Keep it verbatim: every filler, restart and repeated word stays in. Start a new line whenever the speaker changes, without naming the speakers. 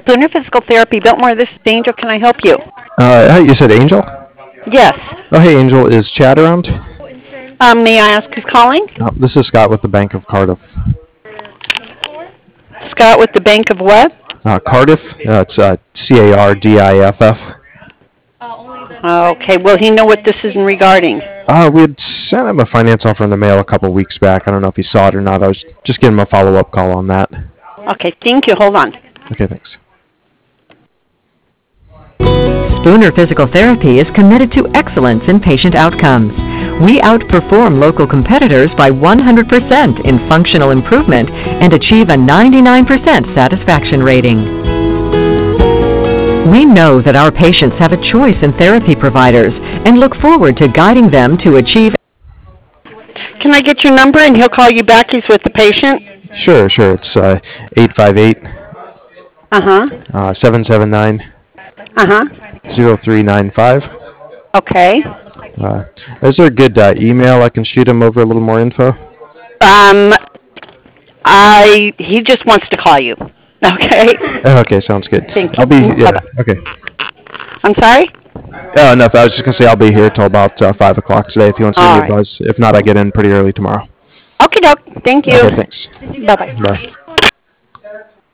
Spooner Physical Therapy, Biltmore. This is Angel. Can I help you?
Uh, hey, you said Angel?
Yes.
Oh, hey, Angel. Is Chad around?
Um, may I ask who's calling?
Oh, this is Scott with the Bank of Cardiff.
Scott with the Bank of what?
Uh, Cardiff? Uh, it's uh, C A R D I F F.
Okay. Will he know what this is in regarding?
Uh, we had sent him a finance offer in the mail a couple weeks back. I don't know if he saw it or not. I was just giving him a follow-up call on that.
Okay. Thank you. Hold on.
Okay, thanks.
Spooner Physical Therapy is committed to excellence in patient outcomes. We outperform local competitors by one hundred percent in functional improvement and achieve a ninety-nine percent satisfaction rating. We know that our patients have a choice in therapy providers and look forward to guiding them to achieve.
Can I get your number and he'll call you back? He's with the patient.
Sure, sure. It's uh, eight five eight,
Uh-huh.
seven seven nine,
Uh-huh.
zero three nine five.
Okay.
Uh, is there a good uh, email I can shoot him over a little more info?
Um, I, he just wants to call you. Okay.
Oh, okay, sounds good.
Thank you.
I'll be, yeah,
Bye-bye.
okay.
I'm sorry?
Oh, enough. I was just going to say I'll be here till about uh, five o'clock today if you want to
All
give me
right.
a buzz. If not, I get in pretty early tomorrow.
Okay, doke. Thank you.
Okay, thanks.
Bye-bye.
Bye.